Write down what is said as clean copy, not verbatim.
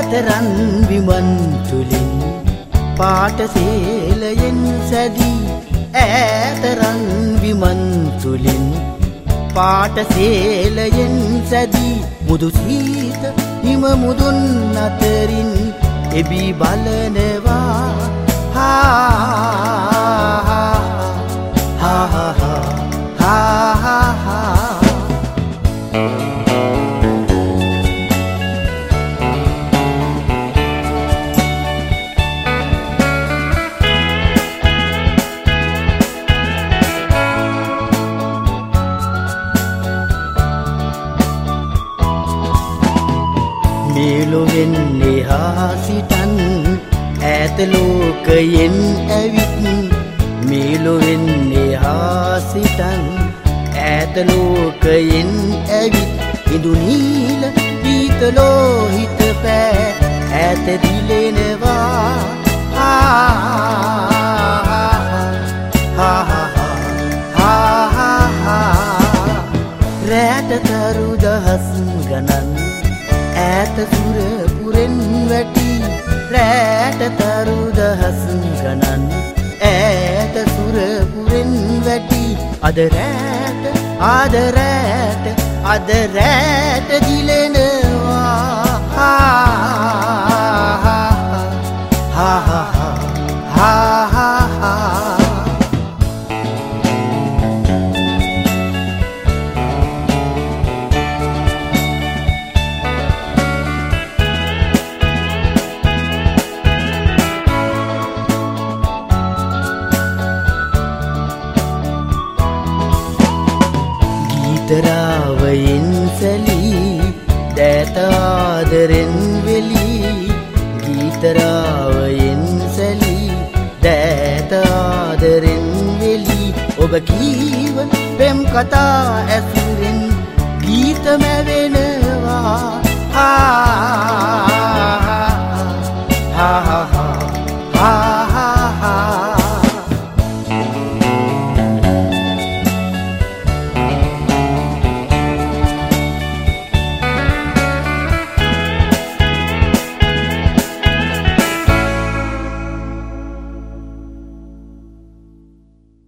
ඈතරන් විමන් තුලින් පාට සේලයෙන් සැදී ඈතරන් විමන් තුලින් පාට සේලයෙන් සැදී මුදු සීත හිම මුදුන් අතරින් එබී බලනවා මෙලොවෙන් එහා සිටන් ඈත ලෝකයෙන් ඇවිත් මෙලොවෙන් එහා සිටන් ඈත ලෝකයෙන් ඇවිත් ඉදු නීල පීත ලෝහිත පෑ ඈත දිලෙනවා රැට තරු දහස් ගණන් ඈත සුර පුරෙන් වැටි රැට තරු දහස් ගණන් ඈත සුර පුරෙන් වැටි අද රැට දිලෙනවා ගීතරාවයෙන් සැලී දෑත ආදරෙන් වෙලී ගීතරාවයෙන් සැලී දෑත ආදරෙන් වෙලී ඔබ කීව පෙම් කතා ඇසුරෙන් ගීත මැවෙනවා